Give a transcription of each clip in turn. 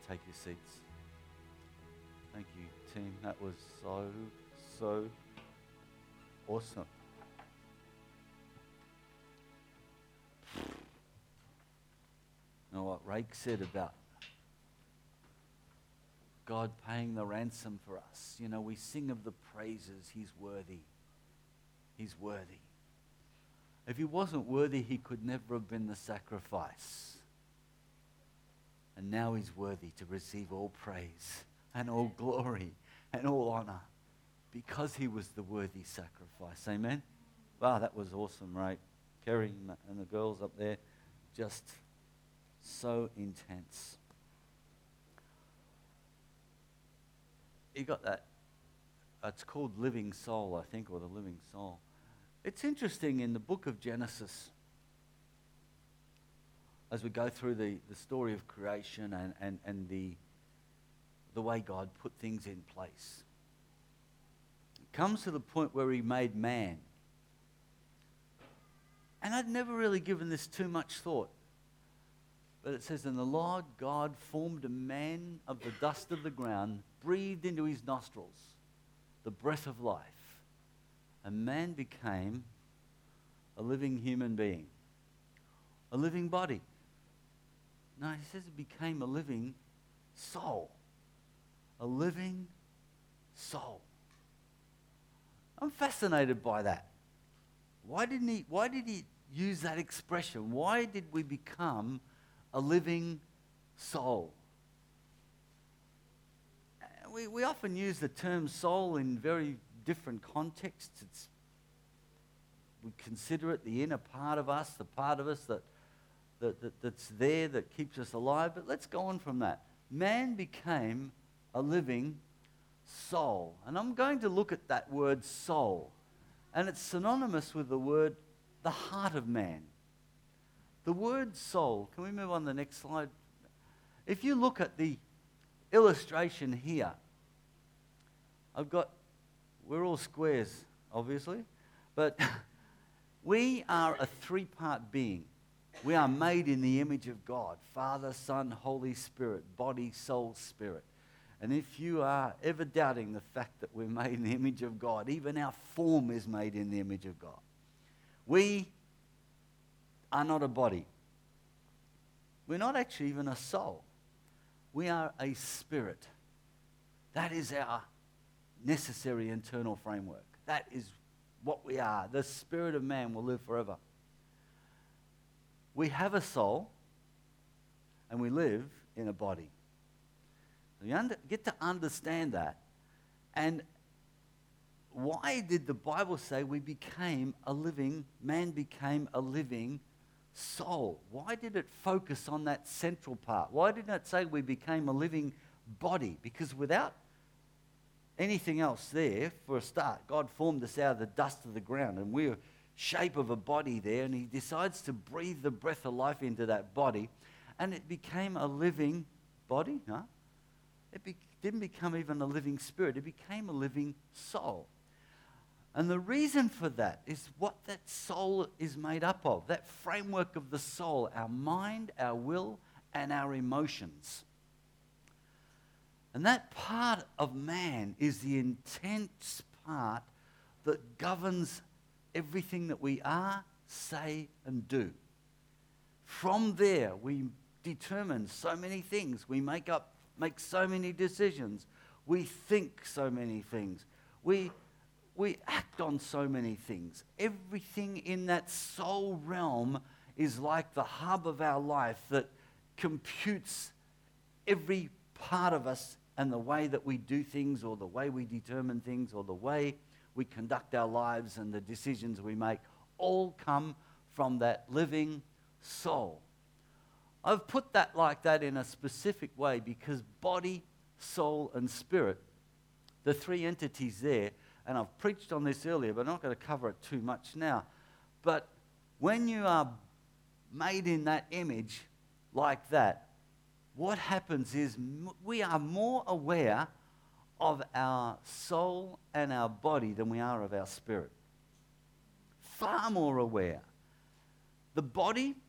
take your seats. Thank you, team. That was so awesome. You know what Rake said about God paying the ransom for us. You know, we sing of the praises. He's worthy. He's worthy. If he wasn't worthy, he could never have been the sacrifice. And now he's worthy to receive all praise and all glory and all honor because he was the worthy sacrifice. Amen? Wow, that was awesome, right? Kerry and the girls up there, just so intense. You got that? It's called Living Soul, I think, or the Living Soul. It's interesting in the book of Genesis, as we go through the story of creation and the way God put things in place. It comes to the point where he made man. And I'd never really given this too much thought. But it says, and the Lord God formed a man of the dust of the ground, breathed into his nostrils the breath of life. And man became a living human being, a living body. No, he says it became a living soul. A living soul. I'm fascinated by that. Why did he use that expression? Why did we become a living soul? We often use the term soul in very different contexts. We consider it the inner part of us, the part of us that's there, that keeps us alive. But let's go on from that. Man became a living soul. And I'm going to look at that word soul. And it's synonymous with the word, the heart of man. The word soul, can we move on to the next slide? If you look at the illustration here, we're all squares, obviously, but we are a three-part being. We are made in the image of God, Father, Son, Holy Spirit, body, soul, spirit. And if you are ever doubting the fact that we're made in the image of God, even our form is made in the image of God. We are not a body. We're not actually even a soul. We are a spirit. That is our necessary internal framework. That is what we are. The spirit of man will live forever. We have a soul, and we live in a body. So you get to understand that. And why did the Bible say man became a living soul? Why did it focus on that central part? Why didn't it say we became a living body? Because without anything else there, for a start, God formed us out of the dust of the ground, and we're shape of a body there, and he decides to breathe the breath of life into that body, and it became a living body. No, it didn't become even a living spirit. It became a living soul. And the reason for that is what that soul is made up of, that framework of the soul, our mind, our will, and our emotions. And that part of man is the intense part that governs everything that we are, say, and do. From there, we determine so many things. We make so many decisions. We think so many things. We act on so many things. Everything in that soul realm is like the hub of our life that computes every part of us and the way that we do things, or the way we determine things, or the way we conduct our lives, and the decisions we make all come from that living soul. I've put that like that in a specific way because body, soul, and spirit, the three entities there, and I've preached on this earlier, but I'm not going to cover it too much now. But when you are made in that image like that, what happens is we are more aware of our soul and our body than we are of our spirit. Far more aware. The body,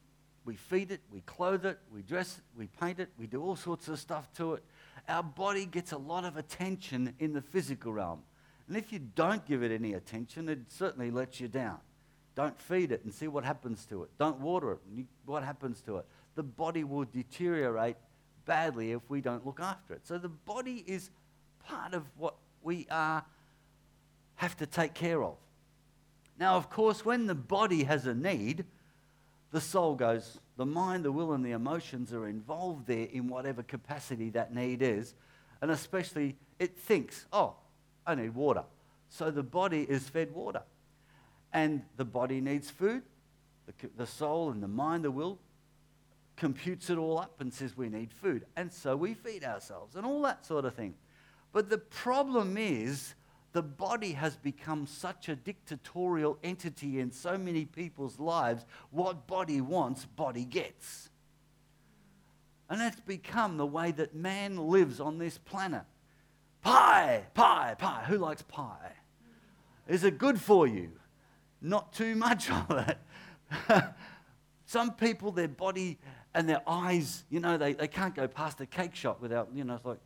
we feed it, we clothe it, we dress it, we paint it, we do all sorts of stuff to it. Our body gets a lot of attention in the physical realm. And if you don't give it any attention, it certainly lets you down. Don't feed it and see what happens to it. Don't water it and what happens to it. The body will deteriorate badly if we don't look after it. So the body is part of what we have to take care of. Now, of course, when the body has a need, the soul goes, the mind, the will, and the emotions are involved there in whatever capacity that need is. And especially, it thinks, oh, I need water. So the body is fed water. And the body needs food. The soul and the mind, the will, computes it all up and says we need food. And so we feed ourselves and all that sort of thing. But the problem is the body has become such a dictatorial entity in so many people's lives. What body wants, body gets. And that's become the way that man lives on this planet. Pie, pie, pie. Who likes pie? Is it good for you? Not too much of it. Some people, their body and their eyes, they can't go past a cake shop without, it's like,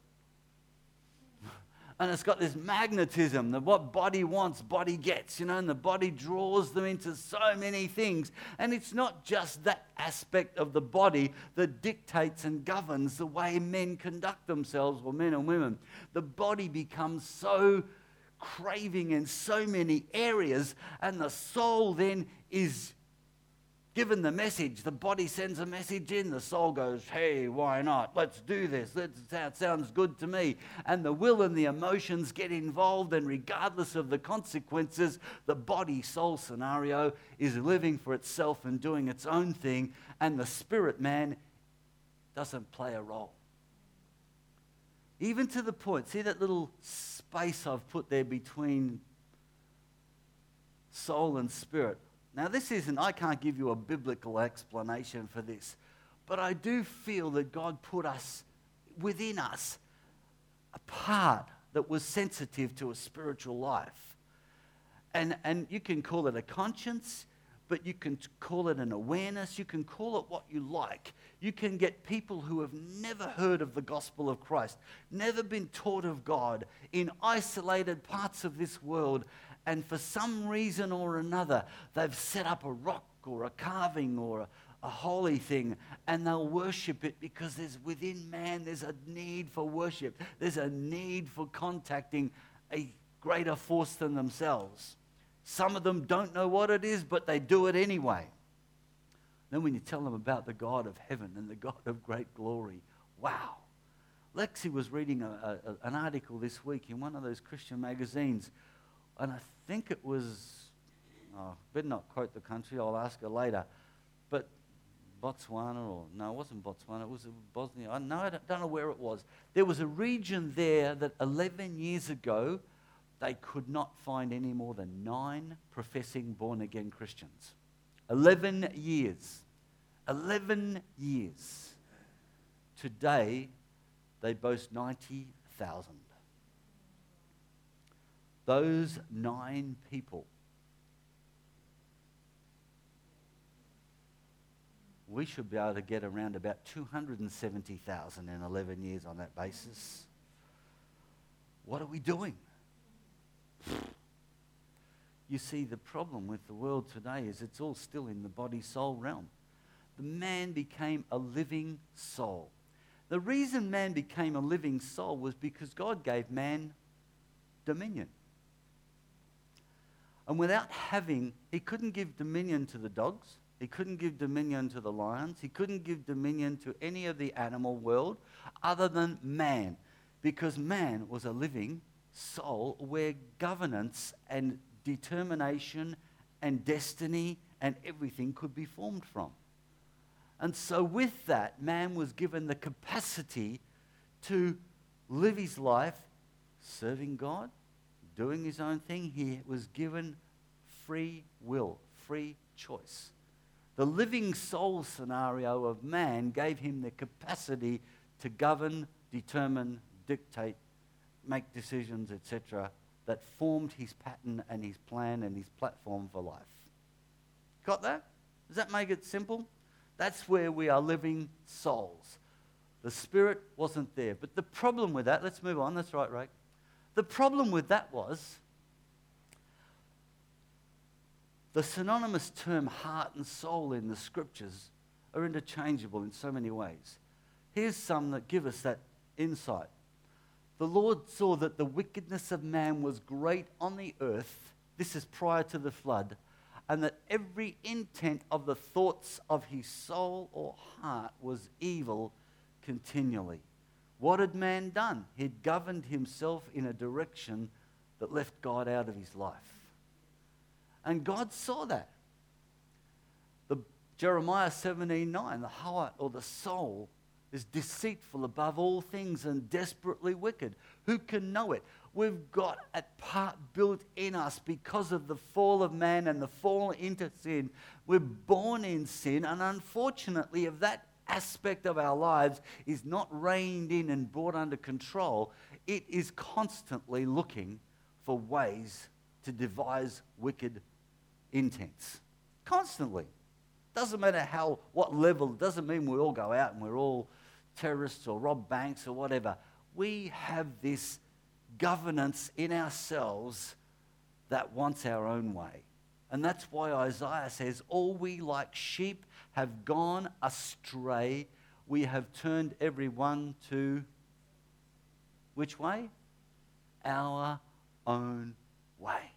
and it's got this magnetism that what body wants, body gets, and the body draws them into so many things. And it's not just that aspect of the body that dictates and governs the way men conduct themselves, or men and women. The body becomes so craving in so many areas, and the soul then is given the message. The body sends a message in, the soul goes, hey, why not? Let's do this. That sounds good to me. And the will and the emotions get involved, and regardless of the consequences, the body-soul scenario is living for itself and doing its own thing, and the spirit man doesn't play a role. Even to the point, see that little space I've put there between soul and spirit? Now, I can't give you a biblical explanation for this, but I do feel that God put within us a part that was sensitive to a spiritual life. And you can call it a conscience, but you can call it an awareness. You can call it what you like. You can get people who have never heard of the gospel of Christ, never been taught of God, in isolated parts of this world, and for some reason or another, they've set up a rock or a carving or a holy thing, and they'll worship it because within man there's a need for worship. There's a need for contacting a greater force than themselves. Some of them don't know what it is, but they do it anyway. Then when you tell them about the God of heaven and the God of great glory, wow. Lexi was reading an article this week in one of those Christian magazines, and I think it was, better not quote the country, I'll ask her later, but Botswana, it wasn't Botswana, it was Bosnia. I don't know where it was. There was a region there that 11 years ago, they could not find any more than 9 professing born-again Christians. 11 years. 11 years. Today, they boast 90,000. Those 9 people, we should be able to get around about 270,000 in 11 years on that basis. What are we doing? You see, the problem with the world today is it's all still in the body-soul realm. The man became a living soul. The reason man became a living soul was because God gave man dominion. And without he couldn't give dominion to the dogs. He couldn't give dominion to the lions. He couldn't give dominion to any of the animal world other than man. Because man was a living soul where governance and determination and destiny and everything could be formed from. And so with that, man was given the capacity to live his life serving God, doing his own thing. He was given free will, free choice. The living soul scenario of man gave him the capacity to govern, determine, dictate, make decisions, etc., that formed his pattern and his plan and his platform for life. Got that? Does that make it simple? That's where we are living souls. The spirit wasn't there. But the problem with that, let's move on, that's right, Ray. The problem with that was the synonymous term heart and soul in the scriptures are interchangeable in so many ways. Here's some that give us that insight. The Lord saw that the wickedness of man was great on the earth. This is prior to the flood. And that every intent of the thoughts of his soul or heart was evil continually. What had man done? He'd governed himself in a direction that left God out of his life. And God saw that. Jeremiah 17:9, the heart or the soul is deceitful above all things and desperately wicked. Who can know it? We've got a part built in us because of the fall of man and the fall into sin. We're born in sin, and unfortunately, if that aspect of our lives is not reined in and brought under control, it is constantly looking for ways to devise wicked intents. Constantly. Doesn't matter what level, doesn't mean we all go out and we're all terrorists or rob banks or whatever. We have this governance in ourselves that wants our own way. And that's why Isaiah says, all we like sheep have gone astray. We have turned everyone to which way? Our own way.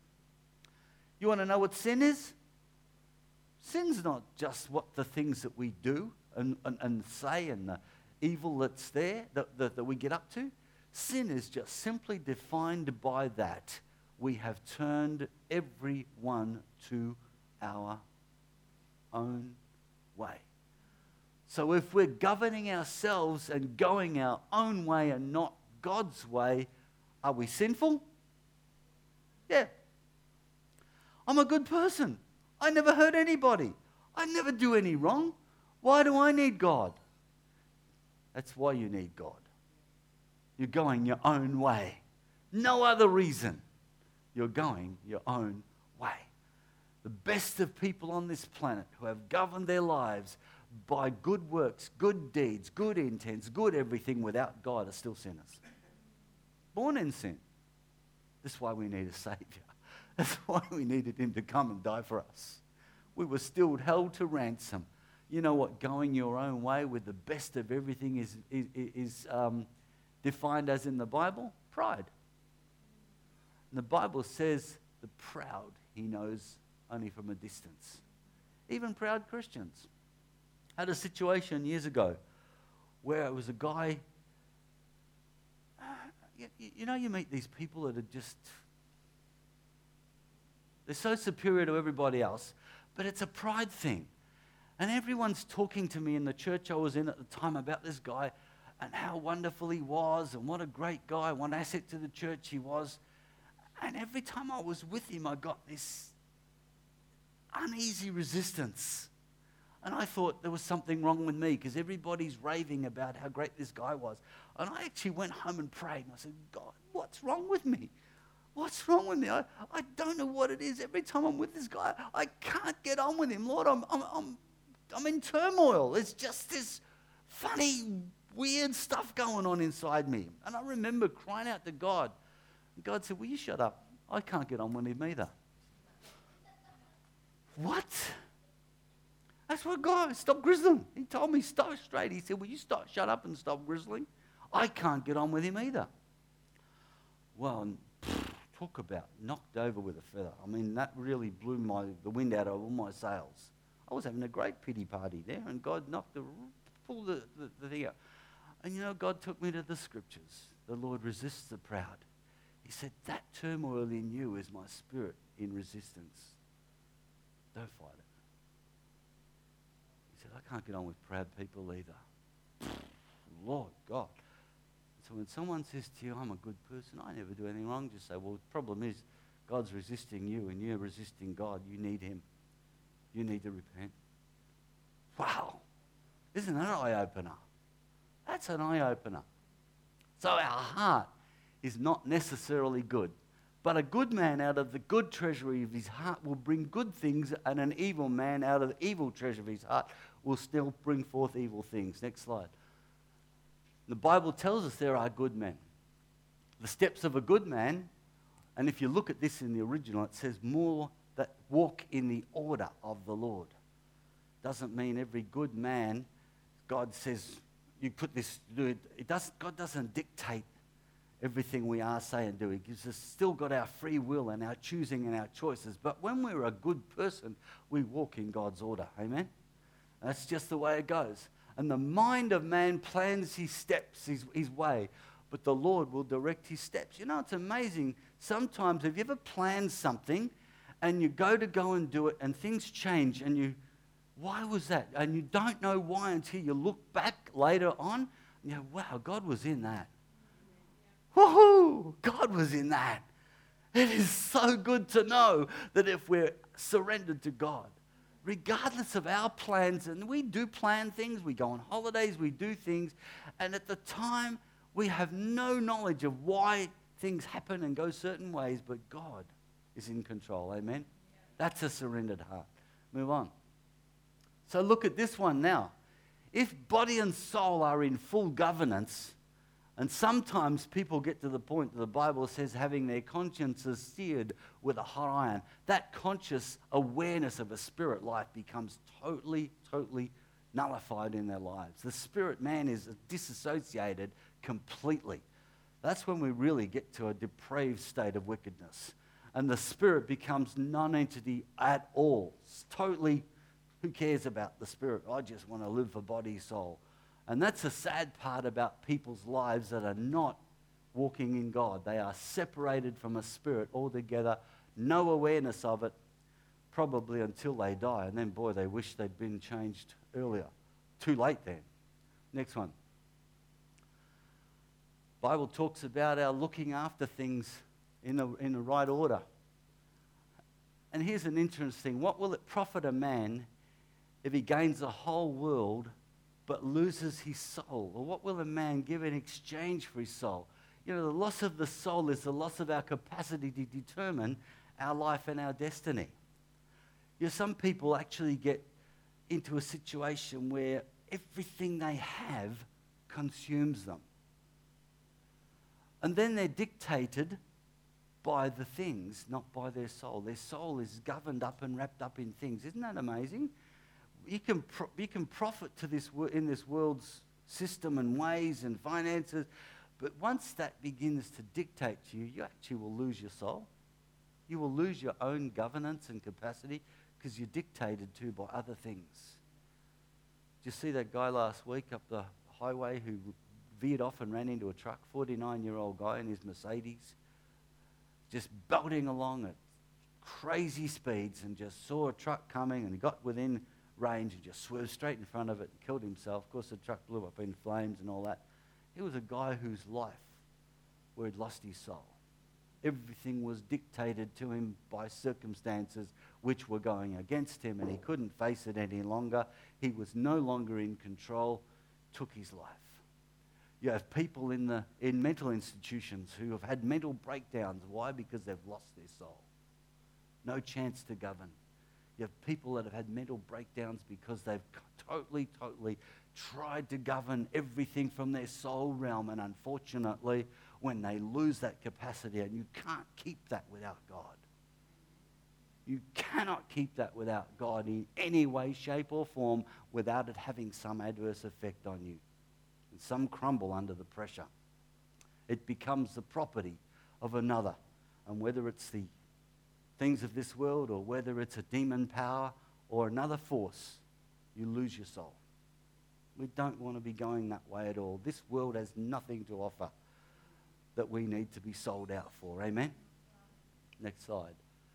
You want to know what sin is? Sin's not just what the things that we do and say and the evil that's there that we get up to. Sin is just simply defined by that. We have turned everyone to our own way. So if we're governing ourselves and going our own way and not God's way, are we sinful? Yeah. I'm a good person. I never hurt anybody. I never do any wrong. Why do I need God? That's why you need God. You're going your own way. No other reason. You're going your own way. The best of people on this planet who have governed their lives by good works, good deeds, good intents, good everything without God are still sinners. Born in sin. That's why we need a Savior. That's why we needed him to come and die for us. We were still held to ransom. You know what going your own way with the best of everything is defined as in the Bible? Pride. And the Bible says the proud he knows only from a distance. Even proud Christians. I had a situation years ago where it was a guy, you meet these people that are just, they're so superior to everybody else, but it's a pride thing. And everyone's talking to me in the church I was in at the time about this guy and how wonderful he was and what a great guy, what asset to the church he was. And every time I was with him, I got this uneasy resistance. And I thought there was something wrong with me because everybody's raving about how great this guy was. And I actually went home and prayed and I said, God, what's wrong with me? What's wrong with me? I don't know what it is. Every time I'm with this guy, I can't get on with him. Lord, I'm in turmoil. It's just this funny, weird stuff going on inside me. And I remember crying out to God. And God said, will you shut up? I can't get on with him either. What? That's what God, stop grizzling. He told me, stop straight. He said, will you shut up and stop grizzling? I can't get on with him either. Well, talk about knocked over with a feather. I mean, that really blew the wind out of all my sails. I was having a great pity party there, and God pulled the thing out. And you know, God took me to the scriptures. The Lord resists the proud. He said, that turmoil in you is my spirit in resistance. Don't fight it. He said, I can't get on with proud people either. Lord God. So when someone says to you, I'm a good person, I never do anything wrong, just say, well, the problem is God's resisting you and you're resisting God. You need him. You need to repent. Wow. Isn't that an eye-opener? That's an eye-opener. So our heart is not necessarily good. But a good man out of the good treasury of his heart will bring good things, and an evil man out of the evil treasure of his heart will still bring forth evil things. Next slide. The Bible tells us there are good men. The steps of a good man, and if you look at this in the original, it says more that walk in the order of the Lord. Doesn't mean every good man, God says, you put this, do it. God doesn't dictate everything we are, say, and do. He gives us still got our free will and our choosing and our choices. But when we're a good person, we walk in God's order. Amen? That's just the way it goes. And the mind of man plans his steps, his way, but the Lord will direct his steps. You know, it's amazing. Sometimes, have you ever planned something and you go and do it and things change and why was that? And you don't know why until you look back later on and you go, wow, God was in that. Woohoo! God was in that. It is so good to know that if we're surrendered to God, regardless of our plans, and we do plan things, we go on holidays, we do things, and at the time we have no knowledge of why things happen and go certain ways, but God is in control. Amen? That's a surrendered heart. Move on. So look at this one now. If body and soul are in full governance, and sometimes people get to the point that the Bible says having their consciences seared with a hot iron, that conscious awareness of a spirit life becomes totally nullified in their lives. The spirit man is disassociated completely. That's when we really get to a depraved state of wickedness. And the spirit becomes non-entity at all. It's totally, who cares about the spirit? I just want to live for body, soul. And that's a sad part about people's lives that are not walking in God. They are separated from a spirit altogether, no awareness of it, probably until they die. And then, boy, they wish they'd been changed earlier. Too late then. Next one. Bible talks about our looking after things in the right order. And here's an interesting thing. What will it profit a man if he gains the whole world but loses his soul? Or what will a man give in exchange for his soul? You know, the loss of the soul is the loss of our capacity to determine our life and our destiny. You know, some people actually get into a situation where everything they have consumes them. And then they're dictated by the things, not by their soul. Their soul is governed up and wrapped up in things. Isn't that amazing? You can profit to this in this world's system and ways and finances, but once that begins to dictate to you, you actually will lose your soul. You will lose your own governance and capacity because you're dictated to by other things. Did you see that guy last week up the highway who veered off and ran into a truck? 49-year-old guy in his Mercedes, just belting along at crazy speeds and just saw a truck coming and he got within range and just swerved straight in front of it and killed himself. Of course, the truck blew up in flames and all that. He was a guy whose life, where he'd lost his soul. Everything was dictated to him by circumstances which were going against him, and he couldn't face it any longer. He was no longer in control, took his life. You have people in mental institutions who have had mental breakdowns. Why? Because they've lost their soul. No chance to govern. You have people that have had mental breakdowns because they've totally tried to govern everything from their soul realm. And unfortunately, when they lose that capacity, and you can't keep that without God. You cannot keep that without God in any way, shape, or form without it having some adverse effect on you. And some crumble under the pressure. It becomes the property of another. And whether it's the things of this world or whether it's a demon power or another force, you lose your soul. We don't want to be going that way at all. This world has nothing to offer that we need to be sold out for. Amen? Next slide.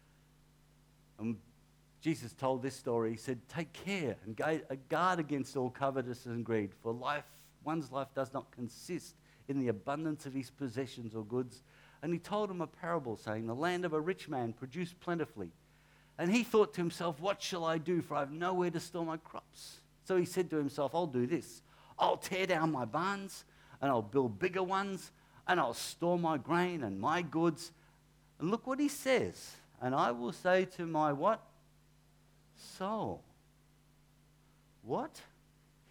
Jesus told this story. He said, take care and guard against all covetousness and greed, for one's life does not consist in the abundance of his possessions or goods. And he told him a parable, saying, the land of a rich man produced plentifully. And he thought to himself, what shall I do, for I have nowhere to store my crops? So he said to himself, I'll do this. I'll tear down my barns, and I'll build bigger ones, and I'll store my grain and my goods. And look what he says. And I will say to my what? Soul. What?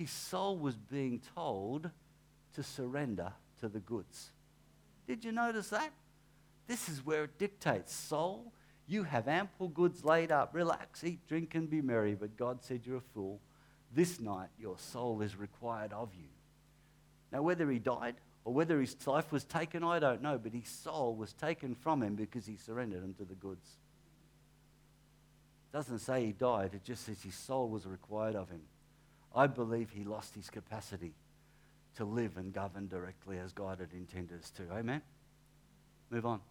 his soul was being told to surrender to the goods. Did you notice that? This is where it dictates. Soul, you have ample goods laid up. Relax, eat, drink, and be merry. But God said you're a fool. This night your soul is required of you. Now, whether he died or whether his life was taken, I don't know. But his soul was taken from him because he surrendered unto the goods. It doesn't say he died. It just says his soul was required of him. I believe he lost his capacity to live and govern directly as God had intended us to. Amen? Move on.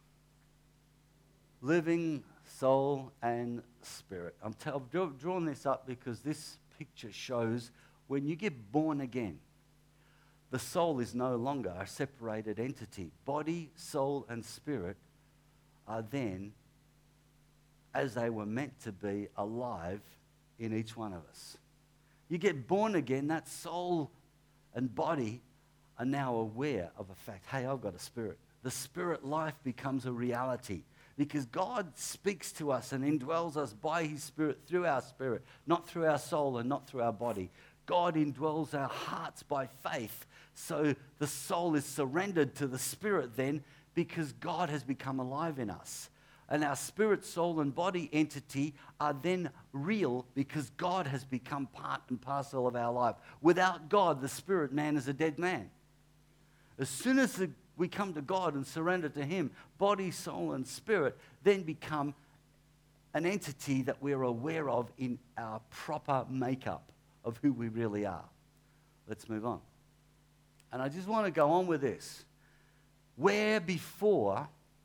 Living soul and spirit. I've drawn this up because this picture shows when you get born again, the soul is no longer a separated entity. Body, soul, and spirit are then, as they were meant to be, alive in each one of us. You get born again, that soul and body are now aware of a fact. Hey, I've got a spirit. The spirit life becomes a reality because God speaks to us and indwells us by his spirit, not through our soul and not through our body. God indwells our hearts by faith. So the soul is surrendered to the spirit then because God has become alive in us. And our spirit, soul, and body entity are then real because God has become part and parcel of our life. Without God, the spirit man is a dead man. As soon as we come to God and surrender to him, body, soul, and spirit then become an entity that we're aware of in our proper makeup of who we really are. Let's move on. And I just want to go on with this. Where before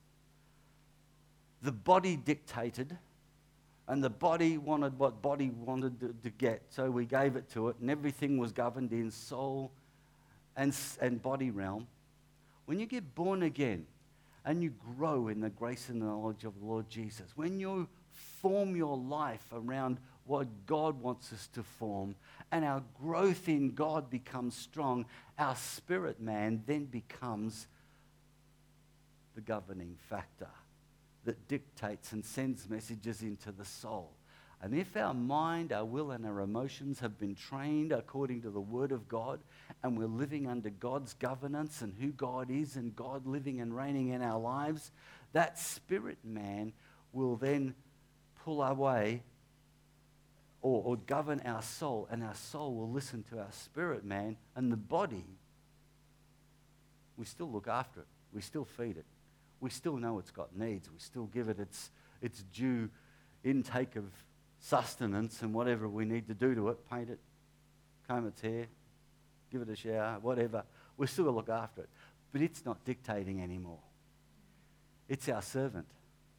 the body dictated, and the body wanted what body wanted to get, so we gave it to it, and everything was governed in soul and body realm. When you get born again and you grow in the grace and knowledge of the Lord Jesus, when you form your life around what God wants us to form, and our growth in God becomes strong, our spirit man then becomes the governing factor that dictates and sends messages into the soul. And if our mind, our will, and our emotions have been trained according to the Word of God, and we're living under God's governance and who God is and God living and reigning in our lives, that spirit man will then pull away or govern our soul, and our soul will listen to our spirit man, and the body, we still look after it. We still feed it. We still know it's got needs. We still give it its due intake of sustenance and whatever we need to do to it. Paint it, comb its hair, give it a shower, whatever. We still look after it. But it's not dictating anymore. It's our servant.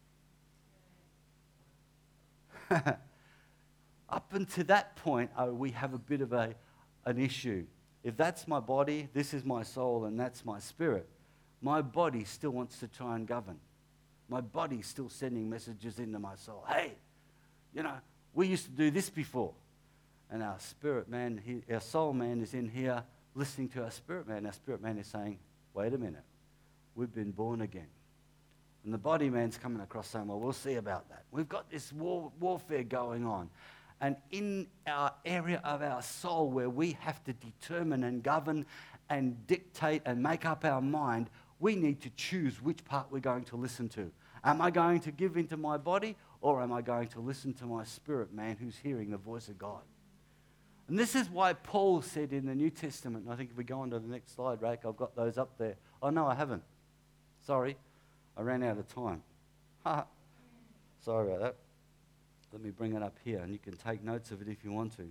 Up until that point, we have a bit of an issue. If that's my body, this is my soul, and that's my spirit, my body still wants to try and govern. My body's still sending messages into my soul. Hey, we used to do this before. And our spirit man, our soul man is in here listening to our spirit man. Our spirit man is saying, wait a minute, we've been born again. And the body man's coming across saying, well, we'll see about that. We've got this warfare going on. And in our area of our soul where we have to determine and govern and dictate and make up our mind, we need to choose which part we're going to listen to. Am I going to give into my body, or am I going to listen to my spirit man who's hearing the voice of God? And this is why Paul said in the New Testament, and I think if we go on to the next slide, Rake, I've got those up there. Oh, no, I haven't. Sorry, I ran out of time. Sorry about that. Let me bring it up here, and you can take notes of it if you want to.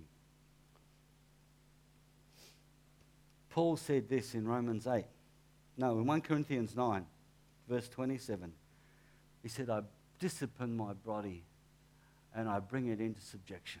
Paul said this in Romans 8. No, in 1 Corinthians 9, verse 27. He said, I discipline my body and I bring it into subjection.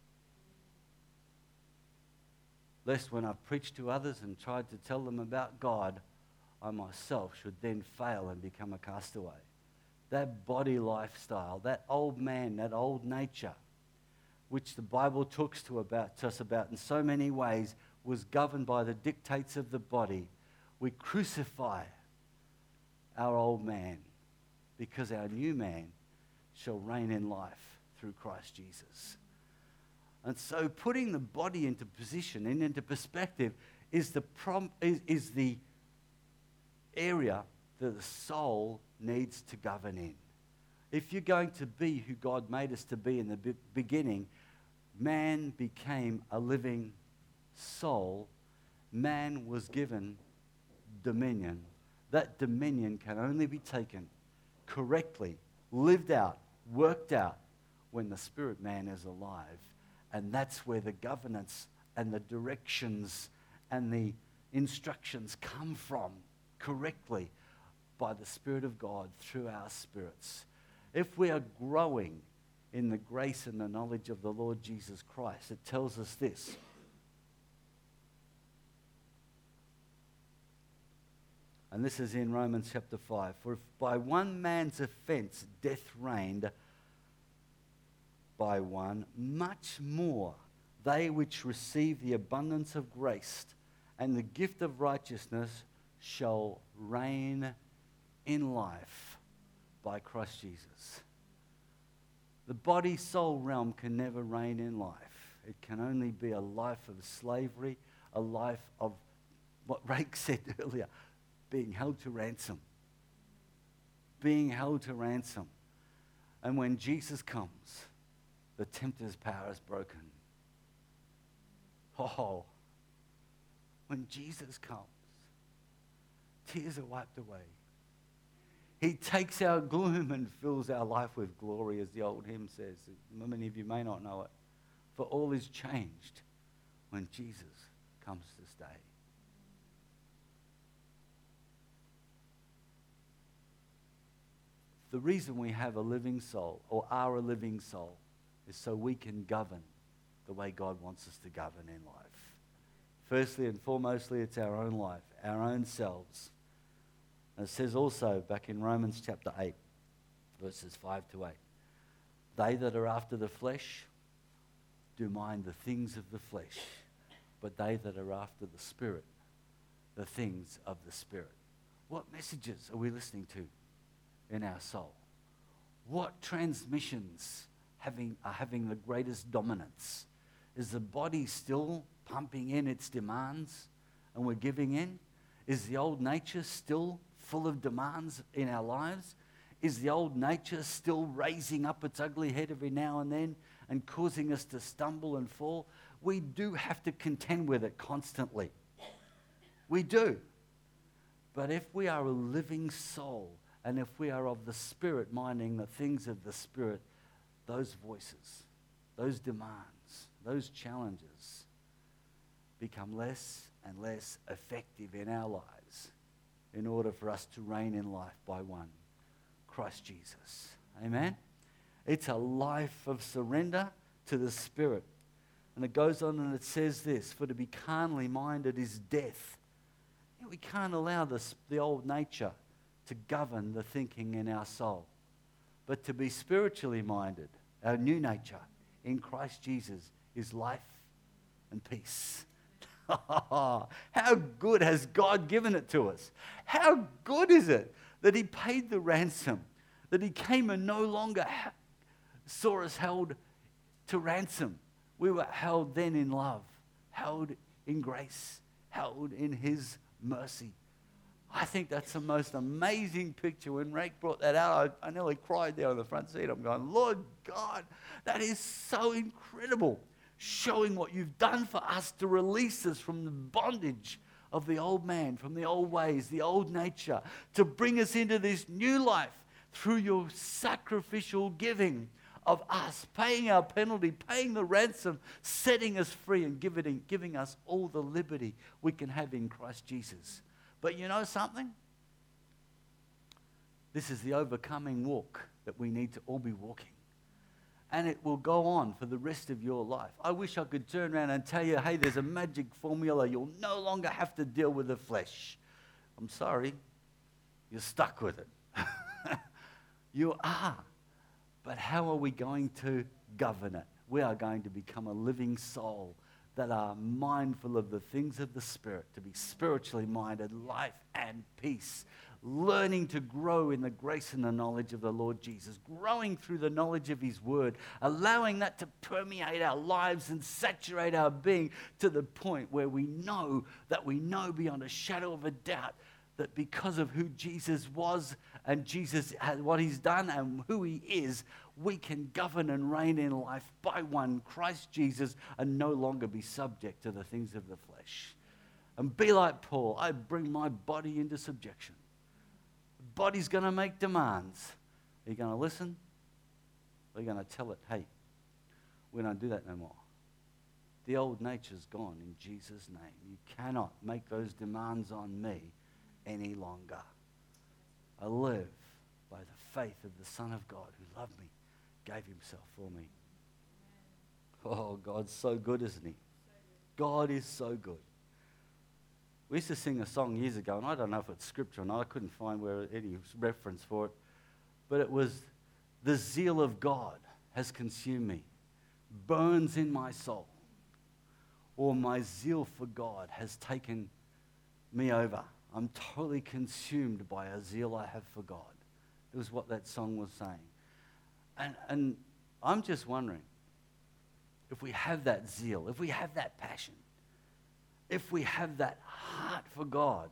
Lest when I've preached to others and tried to tell them about God, I myself should then fail and become a castaway. That body lifestyle, that old man, that old nature, which the Bible talks to us about in so many ways, was governed by the dictates of the body. We crucify our old man because our new man shall reign in life through Christ Jesus. And so putting the body into position and into perspective is the area that the soul needs to govern in. If you're going to be who God made us to be in the beginning, man became a living soul. Man was given dominion. That dominion can only be taken correctly, lived out, worked out when the spirit man is alive. And that's where the governance and the directions and the instructions come from correctly by the Spirit of God through our spirits. If we are growing in the grace and the knowledge of the Lord Jesus Christ, it tells us this. And this is in Romans chapter 5. For if by one man's offense death reigned by one, much more they which receive the abundance of grace and the gift of righteousness shall reign in life by Christ Jesus. The body-soul realm can never reign in life. It can only be a life of slavery, a life of what Rake said earlier, being held to ransom. Being held to ransom. And when Jesus comes, the tempter's power is broken. Oh, when Jesus comes, tears are wiped away. He takes our gloom and fills our life with glory, as the old hymn says. Many of you may not know it. For all is changed when Jesus comes to stay. The reason we have a living soul, or are a living soul, is so we can govern the way God wants us to govern in life. Firstly and foremostly, it's our own life, our own selves. And it says also back in Romans chapter 8, verses 5 to 8, they that are after the flesh do mind the things of the flesh, but they that are after the Spirit, the things of the Spirit. What messages are we listening to in our soul? What transmissions are having the greatest dominance? Is the body still pumping in its demands and we're giving in? Is the old nature still full of demands in our lives? Is the old nature still raising up its ugly head every now and then and causing us to stumble and fall? We do have to contend with it constantly. We do. But if we are a living soul, and if we are of the Spirit, minding the things of the Spirit, those voices, those demands, those challenges become less and less effective in our lives in order for us to reign in life by one, Christ Jesus. Amen? It's a life of surrender to the Spirit. And it goes on and it says this, for to be carnally minded is death. We can't allow the old nature to govern the thinking in our soul. But to be spiritually minded, our new nature in Christ Jesus, is life and peace. How good has God given it to us? How good is it that He paid the ransom, that He came and no longer saw us held to ransom. We were held then in love, held in grace, held in His mercy. I think that's the most amazing picture. When Rake brought that out, I nearly cried there on the front seat. I'm going, Lord God, that is so incredible. Showing what you've done for us to release us from the bondage of the old man, from the old ways, the old nature, to bring us into this new life through your sacrificial giving of us, paying our penalty, paying the ransom, setting us free and giving us all the liberty we can have in Christ Jesus. But you know something? This is the overcoming walk that we need to all be walking. And it will go on for the rest of your life. I wish I could turn around and tell you, hey, there's a magic formula. You'll no longer have to deal with the flesh. I'm sorry. You're stuck with it. You are. But how are we going to govern it? We are going to become a living soul that are mindful of the things of the Spirit, to be spiritually minded, life and peace, learning to grow in the grace and the knowledge of the Lord Jesus, growing through the knowledge of His Word, allowing that to permeate our lives and saturate our being to the point where we know beyond a shadow of a doubt that because of who Jesus was and Jesus, what He's done and who He is, we can govern and reign in life by one, Christ Jesus, and no longer be subject to the things of the flesh. And be like Paul, I bring my body into subjection. The body's going to make demands. Are you going to listen? Or are you going to tell it, hey, we don't do that no more? The old nature's gone in Jesus' name. You cannot make those demands on me any longer. I live by the faith of the Son of God who loved me, gave Himself for me. Oh, God's so good, isn't He? God is so good. We used to sing a song years ago, and I don't know if it's scripture or not. I couldn't find where any reference for it. But it was, the zeal of God has consumed me, burns in my soul. Or my zeal for God has taken me over. I'm totally consumed by a zeal I have for God. It was what that song was saying. And I'm just wondering if we have that zeal, if we have that passion, if we have that heart for God,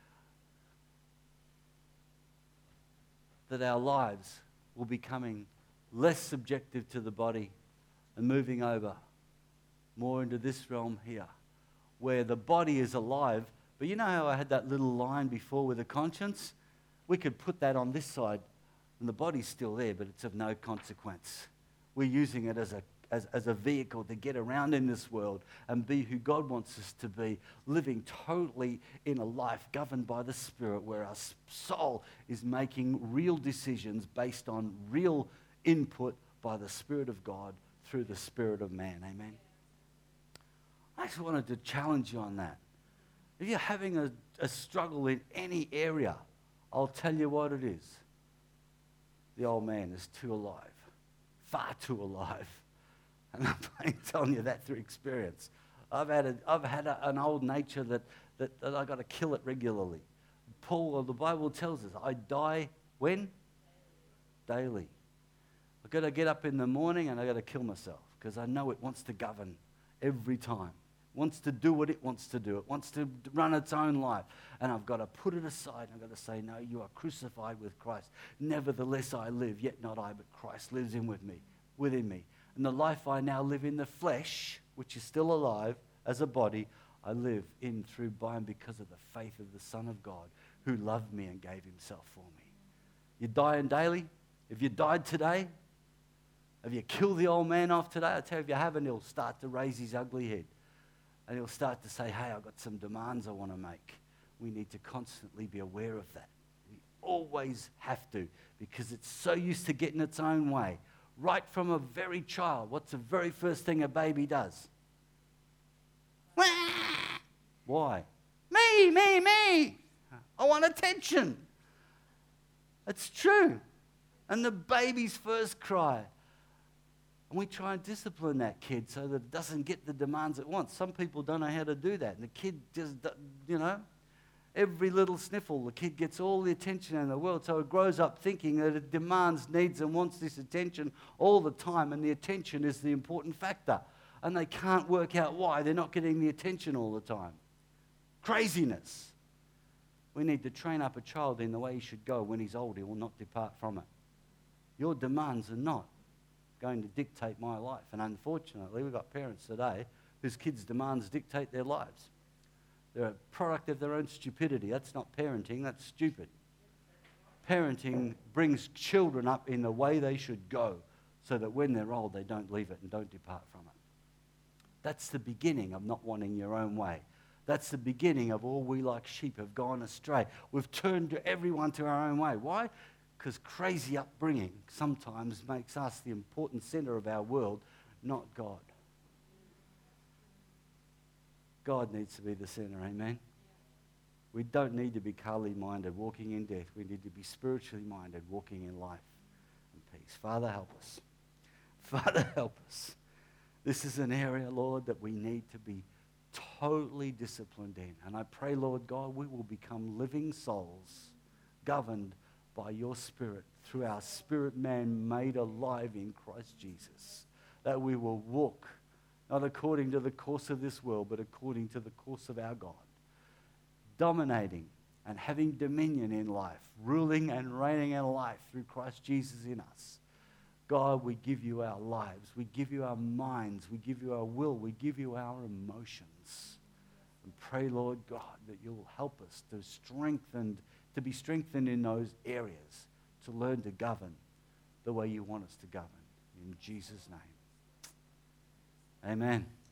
that our lives will be becoming less subjective to the body and moving over more into this realm here, where the body is alive. But you know how I had that little line before with the conscience? We could put that on this side, and the body's still there, but it's of no consequence. We're using it as a vehicle to get around in this world and be who God wants us to be, living totally in a life governed by the Spirit, where our soul is making real decisions based on real input by the Spirit of God through the spirit of man. Amen? I just wanted to challenge you on that. If you're having a struggle in any area, I'll tell you what it is. The old man is too alive, far too alive. And I'm telling you that through experience. I've had an old nature that I got to kill it regularly. The Bible tells us, I die when? Daily. I've got to get up in the morning and I've got to kill myself because I know it wants to govern every time. It wants to do what it wants to do. It wants to run its own life. And I've got to put it aside. I've got to say, no, you are crucified with Christ. Nevertheless I live, yet not I, but Christ lives within me. And the life I now live in the flesh, which is still alive as a body, I live in through by and because of the faith of the Son of God who loved me and gave Himself for me. You're dying daily. If you died today, have you killed the old man off today? I tell you, if you haven't, he'll start to raise his ugly head. And he'll start to say, hey, I've got some demands I want to make. We need to constantly be aware of that. We always have to, because it's so used to getting its own way. Right from a very child, what's the very first thing a baby does? Why? Me. I want attention. It's true. And the baby's first cry. And we try and discipline that kid so that it doesn't get the demands it wants. Some people don't know how to do that. And the kid just, every little sniffle, the kid gets all the attention in the world. So it grows up thinking that it demands, needs, and wants this attention all the time. And the attention is the important factor. And they can't work out why they're not getting the attention all the time. Craziness. We need to train up a child in the way he should go. When he's old, he will not depart from it. Your demands are not going to dictate my life. And unfortunately, we've got parents today whose kids' demands dictate their lives. They're a product of their own stupidity. That's not parenting, that's stupid. Parenting brings children up in the way they should go so that when they're old, they don't leave it and don't depart from it. That's the beginning of not wanting your own way. That's the beginning of all we like sheep have gone astray. We've turned everyone to our own way. Why? Because crazy upbringing sometimes makes us the important center of our world, not God. God needs to be the center, amen? We don't need to be carnally minded, walking in death. We need to be spiritually minded, walking in life and peace. Father, help us. Father, help us. This is an area, Lord, that we need to be totally disciplined in. And I pray, Lord God, we will become living souls governed by your Spirit through our spirit man made alive in Christ Jesus. That we will walk not according to the course of this world, but according to the course of our God. Dominating and having dominion in life, ruling and reigning in life through Christ Jesus in us. God, we give you our lives. We give you our minds. We give you our will. We give you our emotions. And pray, Lord God, that you'll help us to be strengthened in those areas, to learn to govern the way you want us to govern. In Jesus' name. Amen.